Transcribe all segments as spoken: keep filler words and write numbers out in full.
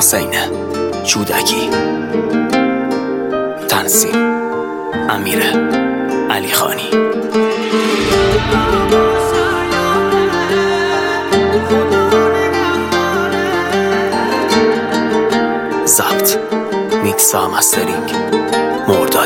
حسین جودکی، تنظیم امیر علی خانی. ضبط میکس و مسترینگ مرداد.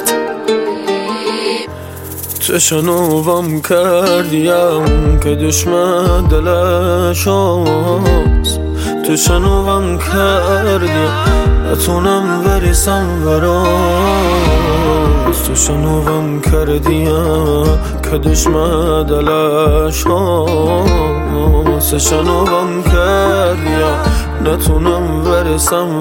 تشنوم کردیم که دشمن دلش هست، تشنوم کردیم نتونم برسم براش، تشنوم کردیم که دشمن دلش هست، تشنوم کردیم نتونم برسم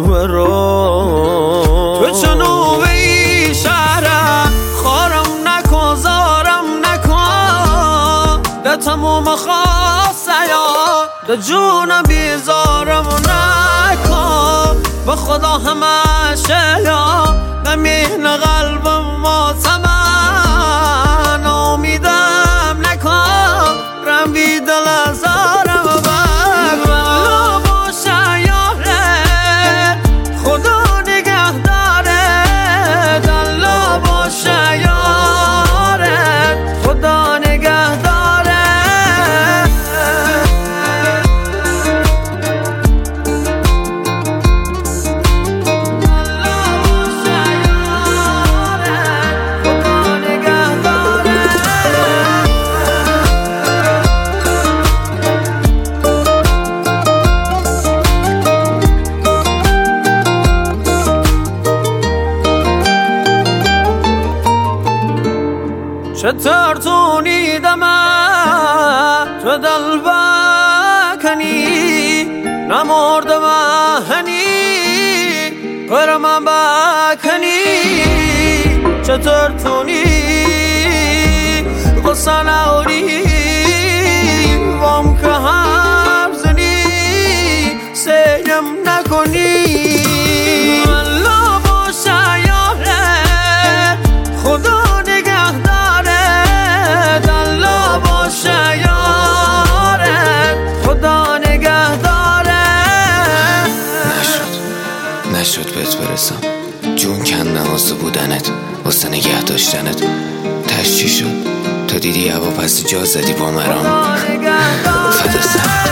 براش. تشنوی شهرم خارم نکن زارم نکن، ده تموم خواست یا ده جونم بیزارم نکن، به خدا همشه یا نمین قلبم ماتمن، امیدم نکن رمی دل ازارم بگو باشه یاره خدا نگه داره، دلا باشه یاره خدا نگه داره. چطور تونیدم تو دل بکنی، نمردم هنی قرم بکنی، چطور تونی غصه نوری وام که هم زنی سیم نکنی. الله باشه یاره خدا نشد بهت برسم، جون کندم واسه بودنت، واسه نگه داشتنت. تش چی شد؟ تو دیدی هوا پس جا زدی با مرام، فدا سر